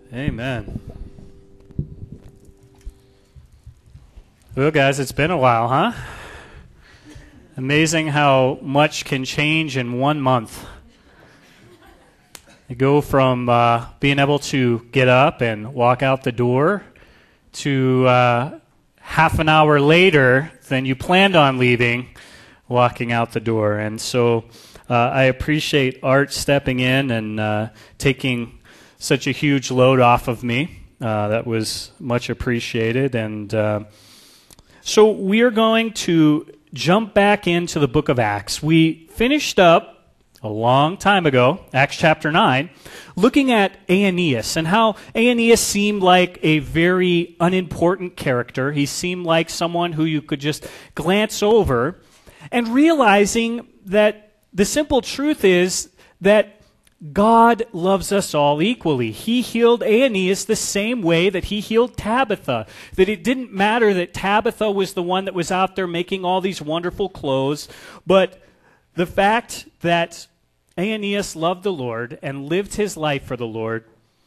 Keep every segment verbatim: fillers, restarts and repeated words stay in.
Amen. Well, guys, it's been a while, huh? Amazing how much can change in one month. You go from uh, being able to get up and walk out the door to uh, half an hour later than you planned on leaving, walking out the door. And so uh, I appreciate Art stepping in and uh, taking such a huge load off of me. Uh, that was much appreciated. And uh, so we are going to jump back into the book of Acts. We finished up a long time ago, Acts chapter nine, looking at Aeneas and how Aeneas seemed like a very unimportant character. He seemed like someone who you could just glance over, and realizing that the simple truth is that God loves us all equally. He healed Aeneas the same way that he healed Tabitha. That it didn't matter that Tabitha was the one that was out there making all these wonderful clothes, but the fact that Aeneas loved the Lord and lived his life for the Lord,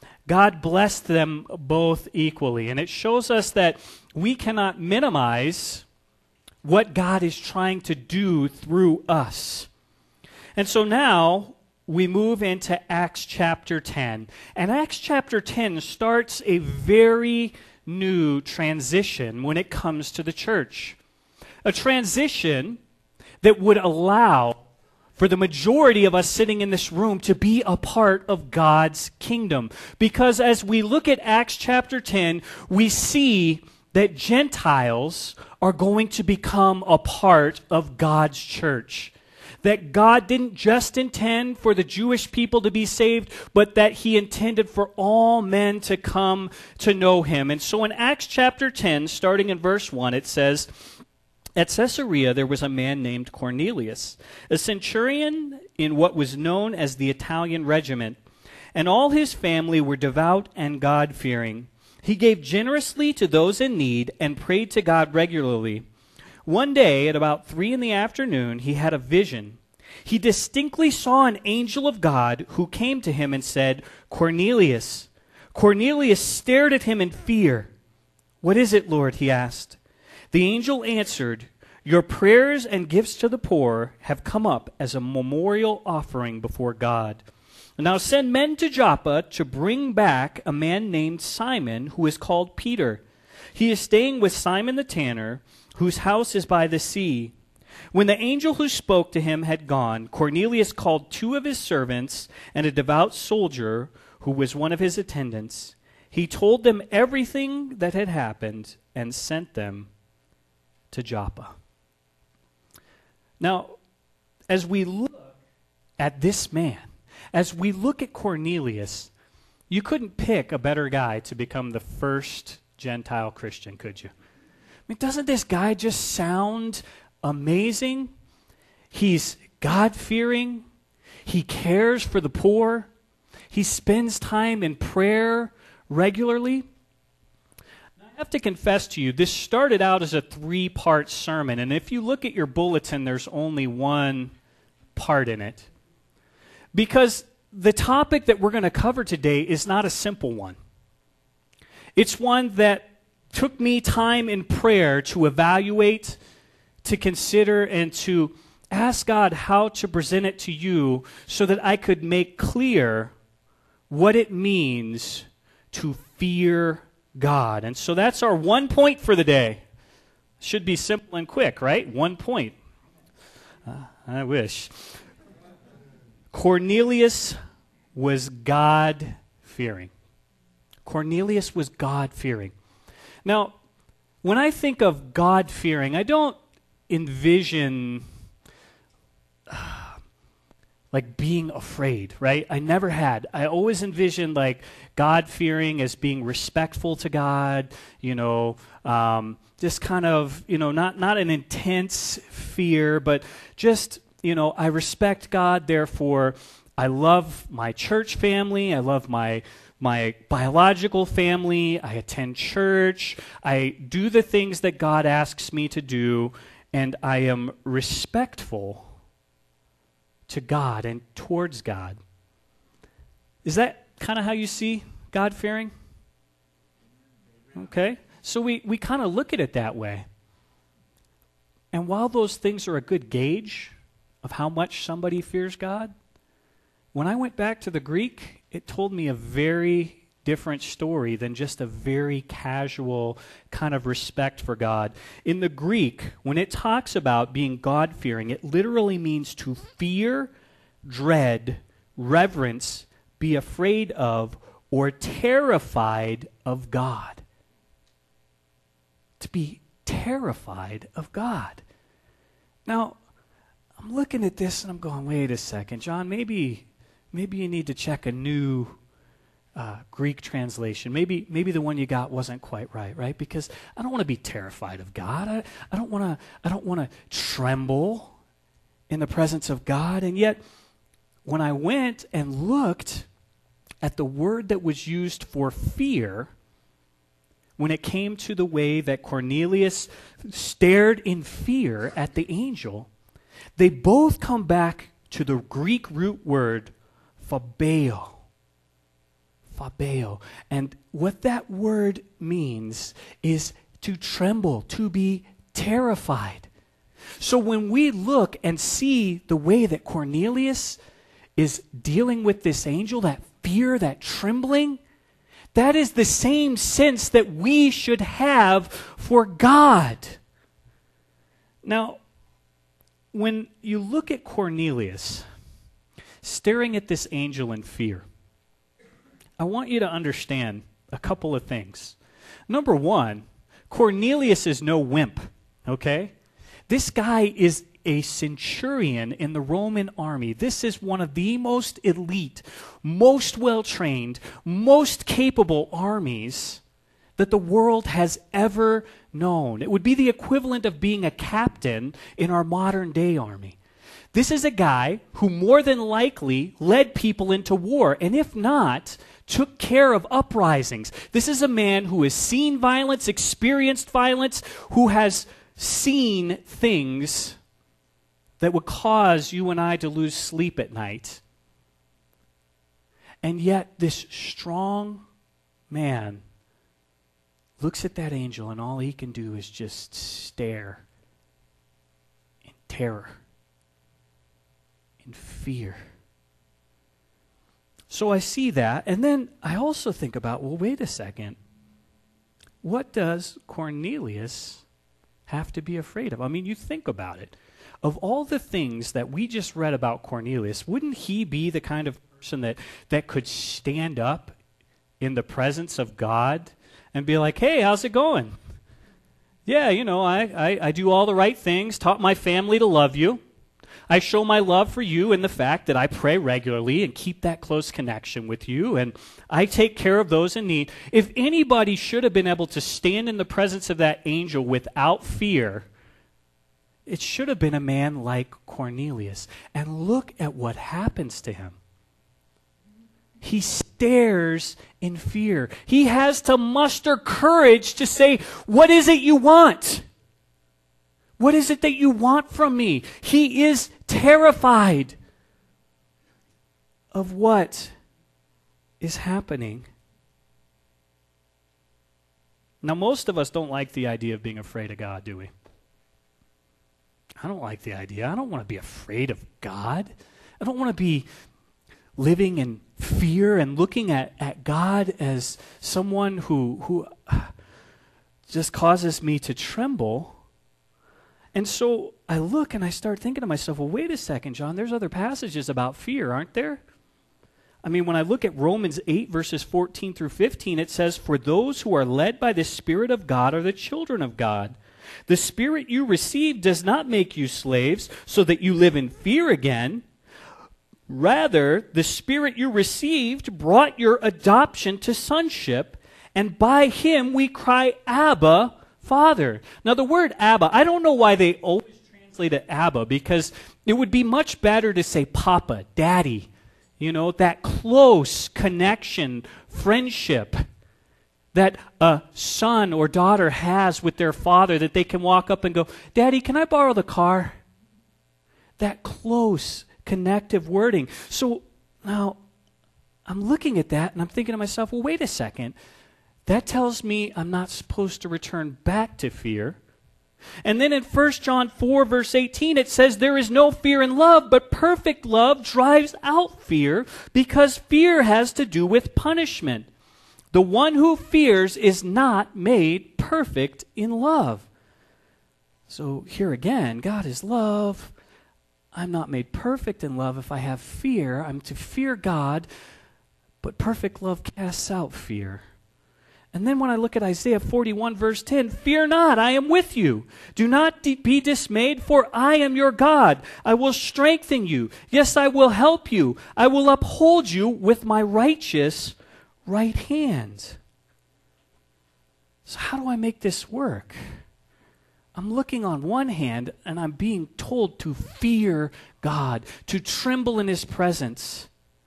God blessed them both equally. And it shows us that we cannot minimize what God is trying to do through us. And so now we move into Acts chapter ten. And Acts chapter ten starts a very new transition when it comes to the church. A transition that would allow for the majority of us sitting in this room to be a part of God's kingdom. Because as we look at Acts chapter ten, we see that Gentiles are going to become a part of God's church. That God didn't just intend for the Jewish people to be saved, but that he intended for all men to come to know him. And so in Acts chapter ten, starting in verse one, it says, "At Caesarea there was a man named Cornelius, a centurion in what was known as the Italian regiment, and all his family were devout and God-fearing. He gave generously to those in need and prayed to God regularly. One day, at about three in the afternoon, he had a vision. He distinctly saw an angel of God who came to him and said, 'Cornelius.' Cornelius stared at him in fear. 'What is it, Lord?' he asked. The angel answered, 'Your prayers and gifts to the poor have come up as a memorial offering before God. Now send men to Joppa to bring back a man named Simon, who is called Peter. He is staying with Simon the tanner, whose house is by the sea.' When the angel who spoke to him had gone, Cornelius called two of his servants and a devout soldier who was one of his attendants. He told them everything that had happened and sent them to Joppa." Now, as we look at this man, as we look at Cornelius, you couldn't pick a better guy to become the first Gentile Christian, could you? I mean, doesn't this guy just sound amazing? He's God-fearing. He cares for the poor. He spends time in prayer regularly. I have to confess to you, this started out as a three-part sermon, and if you look at your bulletin, there's only one part in it. Because the topic that we're going to cover today is not a simple one. It's one that took me time in prayer to evaluate, to consider, and to ask God how to present it to you so that I could make clear what it means to fear God. And so that's our one point for the day. Should be simple and quick, right? One point. Uh, I wish. Cornelius was God-fearing. Cornelius was God-fearing. Now, when I think of God-fearing, I don't envision uh, like being afraid, right? I never had. I always envisioned like God-fearing as being respectful to God, you know, um, just kind of, you know, not, not an intense fear, but just, you know, I respect God, therefore I love my church family, I love my my biological family, I attend church, I do the things that God asks me to do, and I am respectful to God and towards God. Is that kind of how you see God-fearing? Okay. So we, we kind of look at it that way. And while those things are a good gauge of how much somebody fears God, when I went back to the Greek, it told me a very different story than just a very casual kind of respect for God. In the Greek, when it talks about being God-fearing, it literally means to fear, dread, reverence, be afraid of, or terrified of God. To be terrified of God. Now, I'm looking at this and I'm going, wait a second, John, maybe, maybe you need to check a new uh, Greek translation. Maybe, maybe the one you got wasn't quite right, right? Because I don't want to be terrified of God. I, I don't want to. I don't want to tremble in the presence of God. And yet, when I went and looked at the word that was used for fear, when it came to the way that Cornelius stared in fear at the angel, they both come back to the Greek root word phobeo. Phobeo. And what that word means is to tremble, to be terrified. So when we look and see the way that Cornelius is dealing with this angel, that fear, that trembling, that is the same sense that we should have for God. Now, when you look at Cornelius staring at this angel in fear, I want you to understand a couple of things. Number one, Cornelius is no wimp, okay? This guy is a centurion in the Roman army. This is one of the most elite, most well-trained, most capable armies that the world has ever known. It would be the equivalent of being a captain in our modern-day army. This is a guy who more than likely led people into war, and if not, took care of uprisings. This is a man who has seen violence, experienced violence, who has seen things that would cause you and I to lose sleep at night. And yet this strong man looks at that angel and all he can do is just stare in terror, in fear. So I see that, and then I also think about, well, wait a second. What does Cornelius have to be afraid of? I mean, you think about it. Of all the things that we just read about Cornelius, wouldn't he be the kind of person that, that could stand up in the presence of God and be like, hey, how's it going? Yeah, you know, I, I, I do all the right things, taught my family to love you. I show my love for you in the fact that I pray regularly and keep that close connection with you, and I take care of those in need. If anybody should have been able to stand in the presence of that angel without fear, it should have been a man like Cornelius. And look at what happens to him. He stares in fear. He has to muster courage to say, what is it you want? What is it that you want from me? He is terrified of what is happening. Now, most of us don't like the idea of being afraid of God, do we? I don't like the idea. I don't want to be afraid of God. I don't want to be living in fear and looking at, at God as someone who, who just causes me to tremble. And so I look and I start thinking to myself, well, wait a second, John, there's other passages about fear, aren't there? I mean, when I look at Romans eight, verses fourteen through fifteen, it says, for those who are led by the Spirit of God are the children of God. The Spirit you received does not make you slaves so that you live in fear again. Rather, the Spirit you received brought your adoption to sonship, and by Him we cry, Abba, Father. Now the word Abba, I don't know why they always translate it Abba, because it would be much better to say Papa, Daddy. You know, that close connection, friendship that a son or daughter has with their father, that they can walk up and go, Daddy, can I borrow the car? That close connective wording. So now I'm looking at that and I'm thinking to myself, well, wait a second. That tells me I'm not supposed to return back to fear. And then in First John four, verse eighteen, it says, there is no fear in love, but perfect love drives out fear, because fear has to do with punishment. The one who fears is not made perfect in love. So here again, God is love. I'm not made perfect in love if I have fear. I'm to fear God, but perfect love casts out fear. And then when I look at Isaiah forty-one, verse ten, fear not, I am with you. Do not de- be dismayed, for I am your God. I will strengthen you. Yes, I will help you. I will uphold you with my righteous right hand. So how do I make this work? I'm looking on one hand and I'm being told to fear God, to tremble in his presence.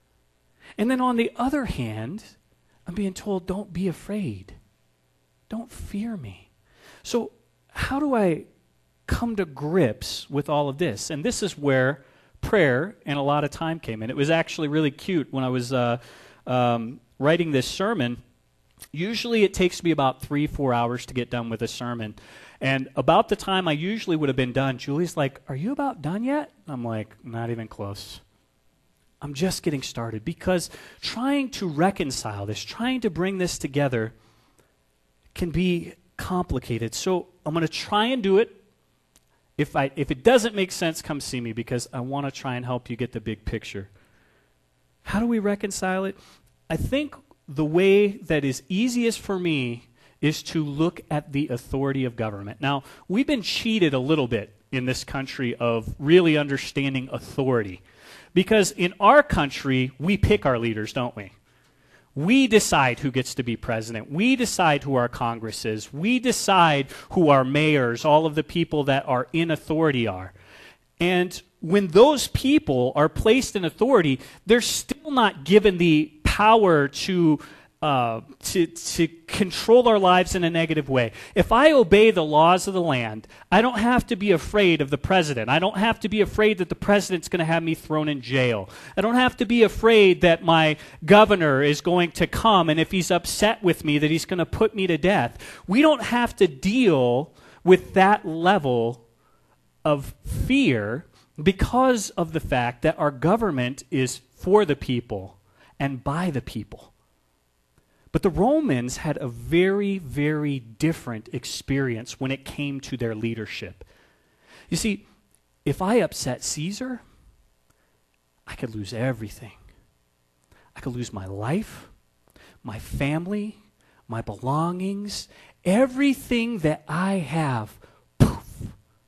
And then on the other hand, I'm being told, don't be afraid. Don't fear me. So how do I come to grips with all of this? And this is where prayer and a lot of time came in. It was actually really cute when I was uh, um, writing this sermon. Usually it takes me about three, four hours to get done with a sermon. And about the time I usually would have been done, Julie's like, are you about done yet? I'm like, not even close. I'm just getting started, because trying to reconcile this, trying to bring this together can be complicated. So I'm going to try and do it. If I if it doesn't make sense, come see me, because I want to try and help you get the big picture. How do we reconcile it? I think the way that is easiest for me is to look at the authority of government. Now, we've been cheated a little bit in this country of really understanding authority. Because in our country, we pick our leaders, don't we? We decide who gets to be president. We decide who our Congress is. We decide who our mayors, all of the people that are in authority are. And when those people are placed in authority, they're still not given the power to Uh, to, to control our lives in a negative way. If I obey the laws of the land, I don't have to be afraid of the president. I don't have to be afraid that the president's going to have me thrown in jail. I don't have to be afraid that my governor is going to come, and if he's upset with me, that he's going to put me to death. We don't have to deal with that level of fear because of the fact that our government is for the people and by the people. But the Romans had a very, very different experience when it came to their leadership. You see, if I upset Caesar, I could lose everything. I could lose my life, my family, my belongings, everything that I have, poof,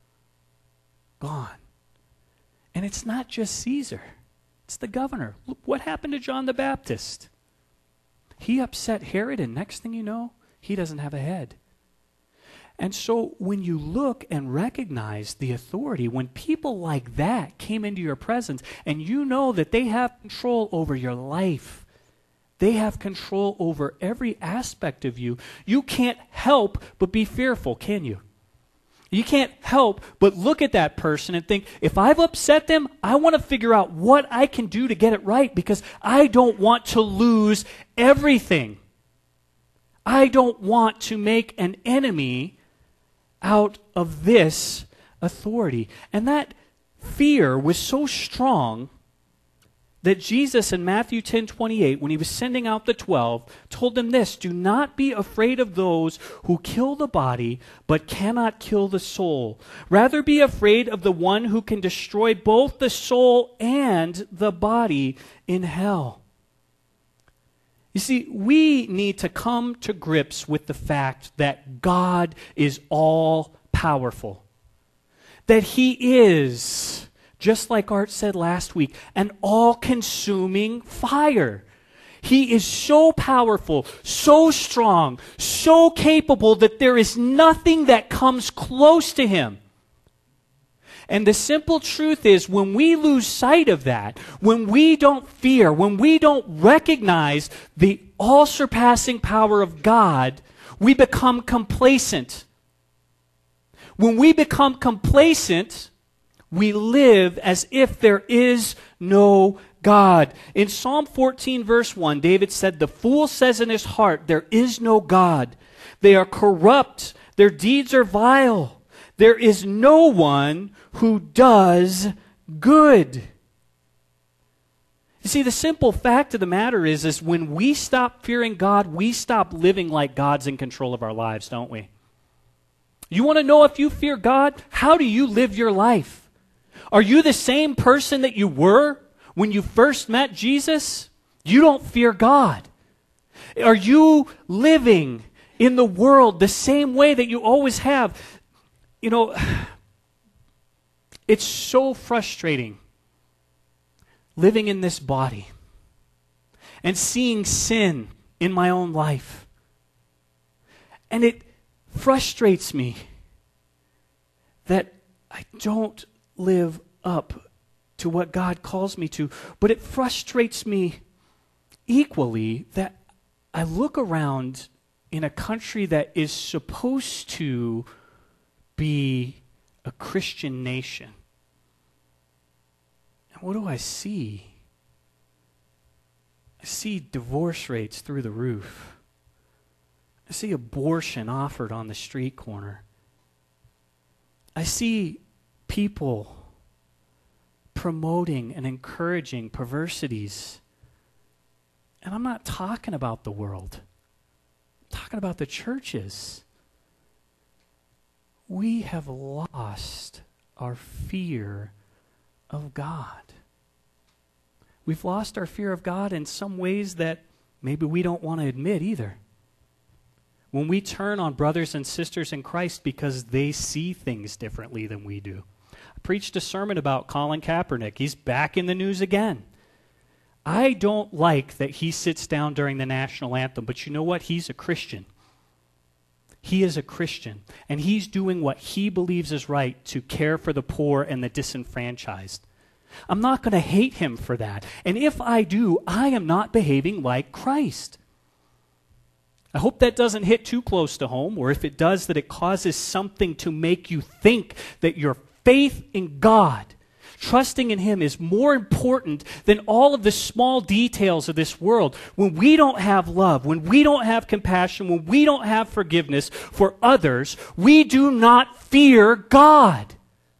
gone. And it's not just Caesar. It's the governor. Look what happened to John the Baptist. He upset Herod, and next thing you know, he doesn't have a head. And so when you look and recognize the authority, when people like that came into your presence, and you know that they have control over your life, they have control over every aspect of you, you can't help but be fearful, can you? You can't help but look at that person and think, if I've upset them, I want to figure out what I can do to get it right, because I don't want to lose everything. I don't want to make an enemy out of this authority. And that fear was so strong that Jesus in Matthew ten twenty-eight, when he was sending out the twelve, told them this: do not be afraid of those who kill the body, but cannot kill the soul. Rather be afraid of the one who can destroy both the soul and the body in hell. You see, we need to come to grips with the fact that God is all powerful. That he is, just like Art said last week, an all-consuming fire. He is so powerful, so strong, so capable that there is nothing that comes close to him. And the simple truth is, when we lose sight of that, when we don't fear, when we don't recognize the all-surpassing power of God, we become complacent. When we become complacent, we live as if there is no God. In Psalm fourteen, verse one, David said, "The fool says in his heart, there is no God. They are corrupt. Their deeds are vile. There is no one who does good." You see, the simple fact of the matter is, is when we stop fearing God, we stop living like God's in control of our lives, don't we? You want to know if you fear God? How do you live your life? Are you the same person that you were when you first met Jesus? You don't fear God. Are you living in the world the same way that you always have? You know, it's so frustrating living in this body and seeing sin in my own life. And it frustrates me that I don't live up to what God calls me to. But it frustrates me equally that I look around in a country that is supposed to be a Christian nation. And what do I see? I see divorce rates through the roof. I see abortion offered on the street corner. I see people promoting and encouraging perversities. And I'm not talking about the world. I'm talking about the churches. We have lost our fear of God. We've lost our fear of God in some ways that maybe we don't want to admit either. When we turn on brothers and sisters in Christ because they see things differently than we do. I preached a sermon about Colin Kaepernick. He's back in the news again. I don't like that he sits down during the national anthem, but you know what? He's a Christian. He is a Christian, and he's doing what he believes is right to care for the poor and the disenfranchised. I'm not going to hate him for that. And if I do, I am not behaving like Christ. I hope that doesn't hit too close to home, or if it does, that it causes something to make you think that your faith in God, trusting in Him, is more important than all of the small details of this world. When we don't have love, when we don't have compassion, when we don't have forgiveness for others, we do not fear God.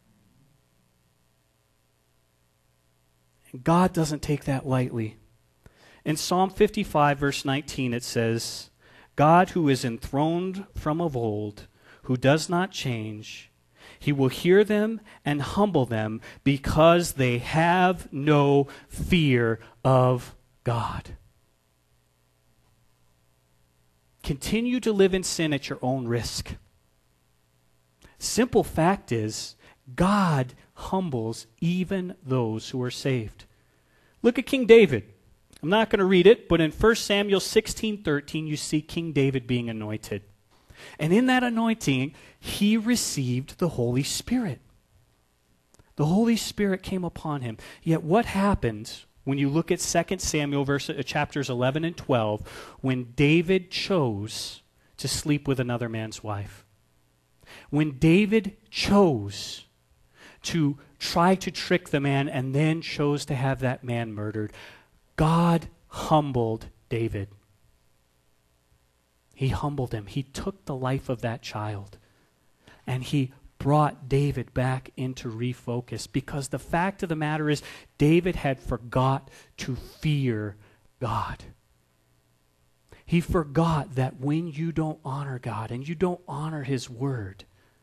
And God doesn't take that lightly. In Psalm fifty-five, verse nineteen, it says, "God who is enthroned from of old, who does not change, He will hear them and humble them because they have no fear of God." Continue to live in sin at your own risk. Simple fact is, God humbles even those who are saved. Look at King David. I'm not going to read it, but in First Samuel sixteen thirteen, you see King David being anointed. And in that anointing, he received the Holy Spirit. The Holy Spirit came upon him. Yet what happened when you look at Second Samuel verse, uh, chapters eleven and twelve, when David chose to sleep with another man's wife? When David chose to try to trick the man and then chose to have that man murdered, God humbled David. He humbled him. He took the life of that child, and he brought David back into refocus, because the fact of the matter is, David had forgot to fear God. He forgot that when you don't honor God and you don't honor His word,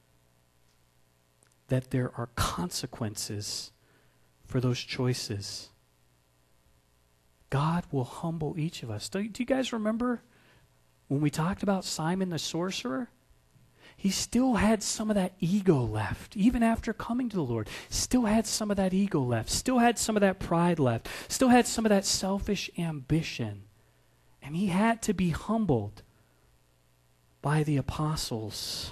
that there are consequences for those choices. God will humble each of us. Do, do you guys remember when we talked about Simon the sorcerer? He still had some of that ego left. Even after coming to the Lord, still had some of that ego left. Still had some of that pride left. Still had some of that selfish ambition. And he had to be humbled by the apostles.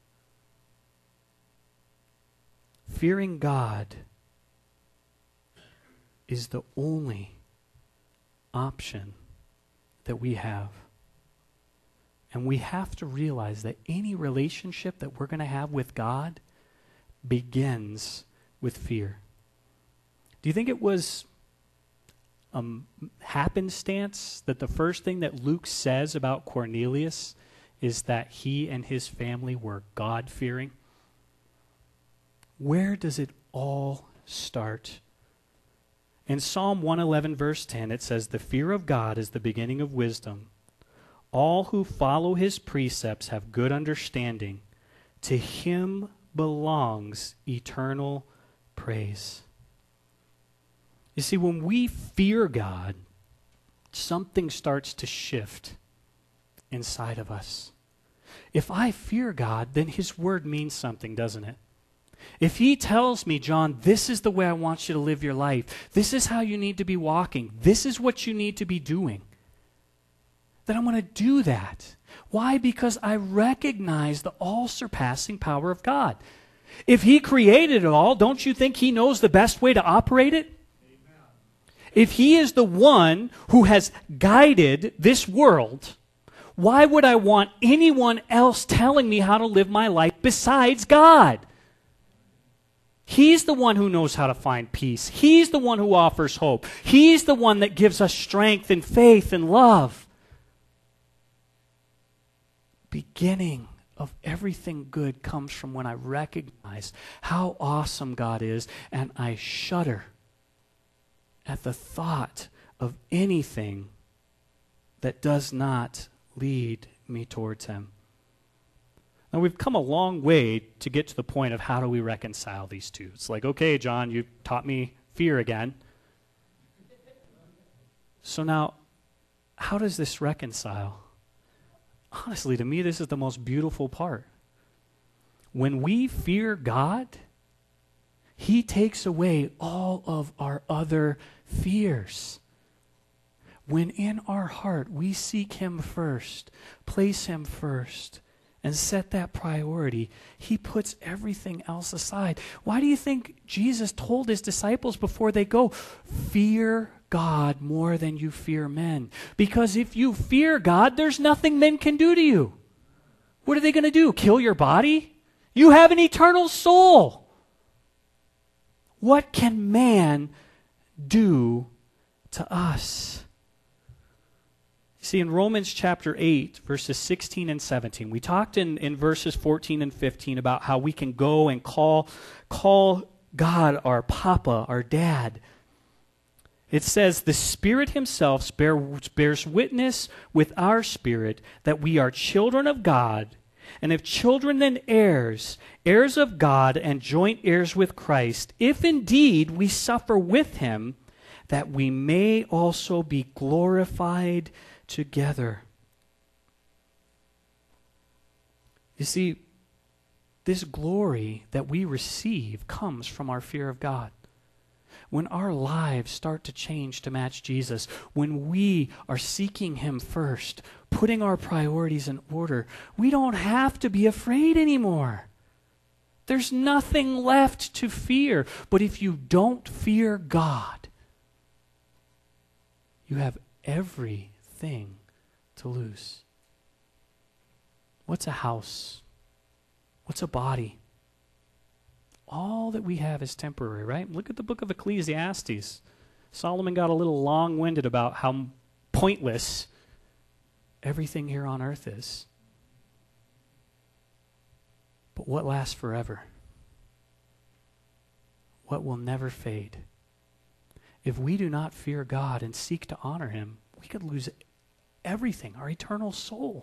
Fearing God is the only option that we have. And we have to realize that any relationship that we're going to have with God begins with fear. Do you think it was um, happenstance that the first thing that Luke says about Cornelius is that he and his family were God-fearing? Where does it all start? In Psalm one eleven, verse ten, it says, "The fear of God is the beginning of wisdom. All who follow his precepts have good understanding. To him belongs eternal praise." You see, when we fear God, something starts to shift inside of us. If I fear God, then his word means something, doesn't it? If he tells me, John, this is the way I want you to live your life, this is how you need to be walking, this is what you need to be doing, then I'm going to do that. Why? Because I recognize the all-surpassing power of God. If he created it all, don't you think he knows the best way to operate it? Amen. If he is the one who has guided this world, why would I want anyone else telling me how to live my life besides God? He's the one who knows how to find peace. He's the one who offers hope. He's the one that gives us strength and faith and love. Beginning of everything good comes from when I recognize how awesome God is, and I shudder at the thought of anything that does not lead me towards him. Now, we've come a long way to get to the point of how do we reconcile these two. It's like, okay, John, you taught me fear again. So now, how does this reconcile? Honestly, to me, this is the most beautiful part. When we fear God, he takes away all of our other fears. When in our heart we seek him first, place him first, and set that priority, he puts everything else aside. Why do you think Jesus told his disciples before they go, fear God more than you fear men? Because if you fear God, there's nothing men can do to you. What are they going to do? Kill your body? You have an eternal soul. What can man do to us? See, in Romans chapter eight, verses sixteen and seventeen, we talked in, in verses fourteen and fifteen about how we can go and call, call God our Papa, our Dad. It says, the Spirit himself bear, bears witness with our spirit that we are children of God, and if children, then heirs, heirs of God and joint heirs with Christ, if indeed we suffer with him, that we may also be glorified together. You see, this glory that we receive comes from our fear of God. When our lives start to change to match Jesus, when we are seeking him first, putting our priorities in order, we don't have to be afraid anymore. There's nothing left to fear. But if you don't fear God, you have every thing to lose. What's a house? What's a body? All that we have is temporary, right? Look at the book of Ecclesiastes. Solomon got a little long-winded about how pointless everything here on earth is. But what lasts forever? What will never fade? If we do not fear God and seek to honor him, we could lose everything, our eternal soul.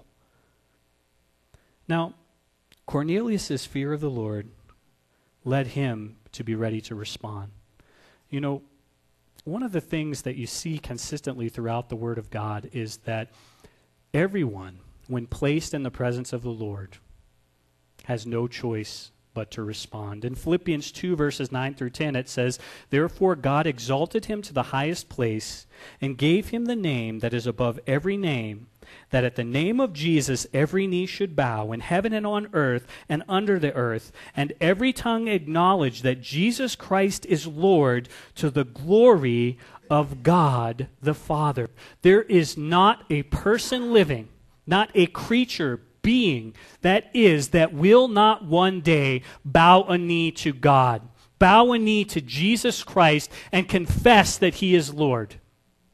Now, Cornelius' fear of the Lord led him to be ready to respond. You know, one of the things that you see consistently throughout the Word of God is that everyone, when placed in the presence of the Lord, has no choice but to respond. In Philippians two, verses nine through ten, it says, therefore God exalted him to the highest place and gave him the name that is above every name, that at the name of Jesus every knee should bow in heaven and on earth and under the earth, and every tongue acknowledge that Jesus Christ is Lord, to the glory of God the Father. There is not a person living, not a creature being that is, that will not one day bow a knee to God, bow a knee to Jesus Christ, and confess that he is Lord.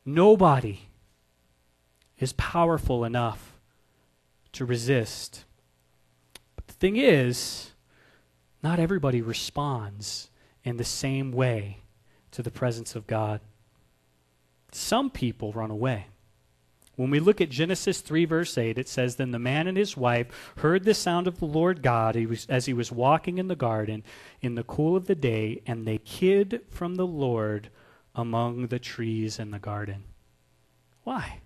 Nobody is powerful enough to resist. But the thing is, not everybody responds in the same way to the presence of God. Some people run away. When we look at Genesis three, verse eight, it says, "Then the man and his wife heard the sound of the Lord God he was, as he was walking in the garden in the cool of the day, and they hid from the Lord among the trees in the garden." Why?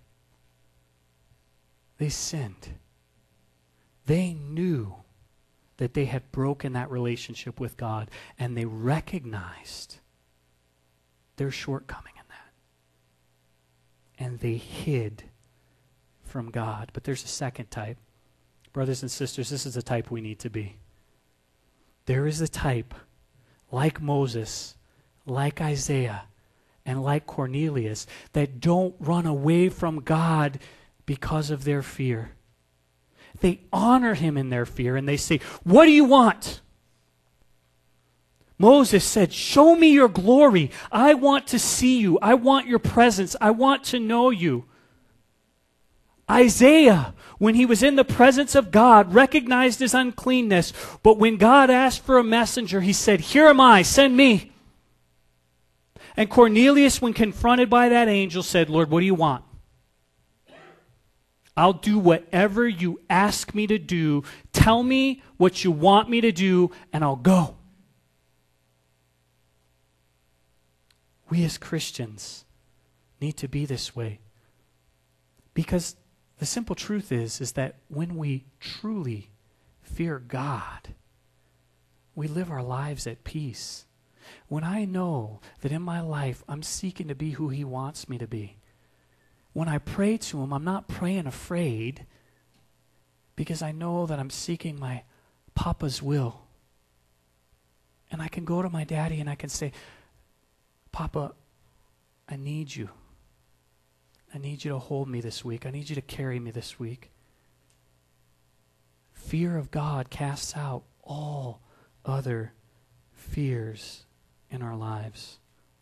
They sinned. They knew that they had broken that relationship with God, and they recognized their shortcoming in that. And they hid from God. But there's a second type. Brothers and sisters, this is the type we need to be. There is a type, like Moses, like Isaiah, and like Cornelius, that don't run away from God because of their fear. They honor him in their fear, and they say, "What do you want?" Moses said, "Show me your glory. I want to see you. I want your presence. I want to know you." Isaiah, when he was in the presence of God, recognized his uncleanness, but when God asked for a messenger, he said, "Here am I, send me." And Cornelius, when confronted by that angel, said, "Lord, what do you want?" "I'll do whatever you ask me to do. Tell me what you want me to do, and I'll go." We as Christians need to be this way. Because the simple truth is, is that when we truly fear God, we live our lives at peace. When I know that in my life I'm seeking to be who He wants me to be, when I pray to Him, I'm not praying afraid, because I know that I'm seeking my Papa's will. And I can go to my daddy and I can say, "Papa, I need you. I need you to hold me this week. I need you to carry me this week." Fear of God casts out all other fears in our lives.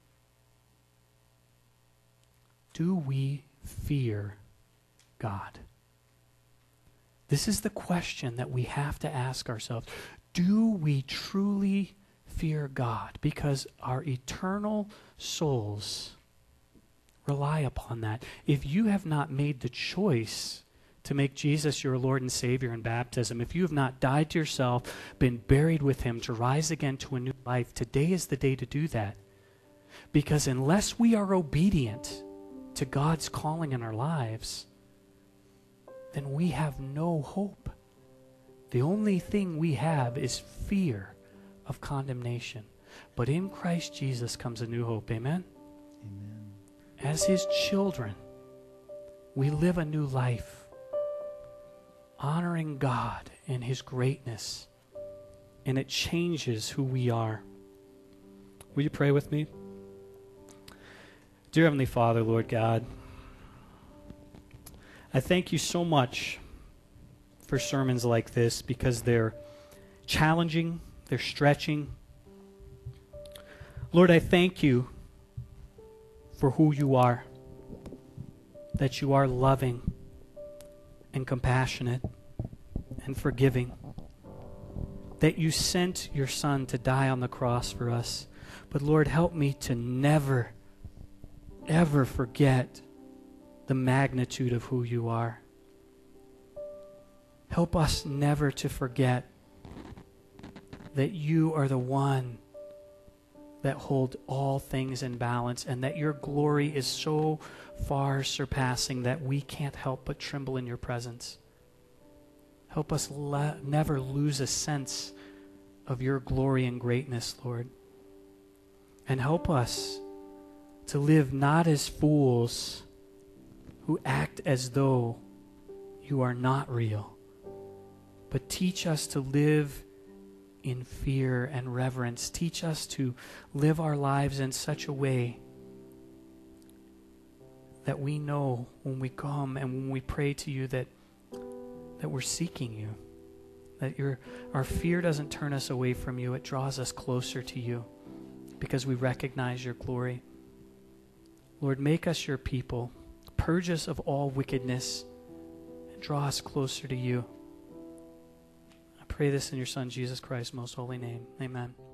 Do we fear God? This is the question that we have to ask ourselves. Do we truly fear God? Because our eternal souls rely upon that. If you have not made the choice to make Jesus your Lord and Savior in baptism, if you have not died to yourself, been buried with Him to rise again to a new life, today is the day to do that. Because unless we are obedient to God's calling in our lives, then we have no hope. The only thing we have is fear of condemnation. But in Christ Jesus comes a new hope. Amen? Amen. As His children, we live a new life, honoring God and His greatness, and it changes who we are. Will you pray with me? Dear Heavenly Father, Lord God, I thank you so much for sermons like this, because they're challenging, they're stretching. Lord, I thank you for who you are, that you are loving and compassionate and forgiving, that you sent your Son to die on the cross for us. But Lord, help me to never, ever forget the magnitude of who you are. Help us never to forget that you are the one that hold all things in balance, and that your glory is so far surpassing that we can't help but tremble in your presence. Help us le- never lose a sense of your glory and greatness, Lord. And help us to live not as fools who act as though you are not real, but teach us to live in fear and reverence. Teach us to live our lives in such a way that we know when we come and when we pray to you that that we're seeking you, that your our fear doesn't turn us away from you, it draws us closer to you because we recognize your glory. Lord, make us your people. Purge us of all wickedness and draw us closer to you. I pray this in your Son, Jesus Christ's most holy name. Amen.